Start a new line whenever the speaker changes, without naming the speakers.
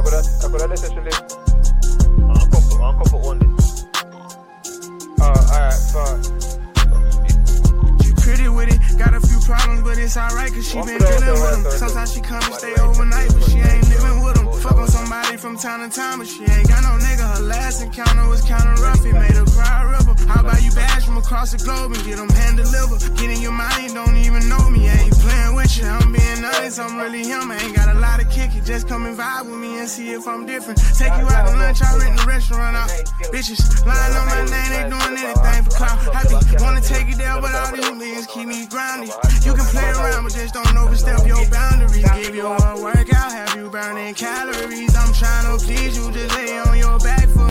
Acordate ese chile. Encore pour one day. Alright, fine.
She pretty with it, got a few problems, but it's alright, cause she been dealing with them. Sometimes she come and stay overnight, but she ain't living with them. Fuck on somebody from time to time, but she ain't got no nigga. Her last encounter was kinda rough, it made her cry a river. How about you bash from across the globe and get them hand delivered? Get in your mind, you don't even know me, I ain't playing with you. I'm being honest, I'm really him, I ain't got a lot of kick it. Just come and vibe with me and see if I'm different. Take you out to lunch, I rent the restaurant out. Bitches lying on my name, they doing anything for clout. I be wanna take it there, but all these niggas keep me grounded. You can play around, but just don't overstep your boundaries. Give you a workout, have you burning calories. I'm trying to please you, just lay on your back for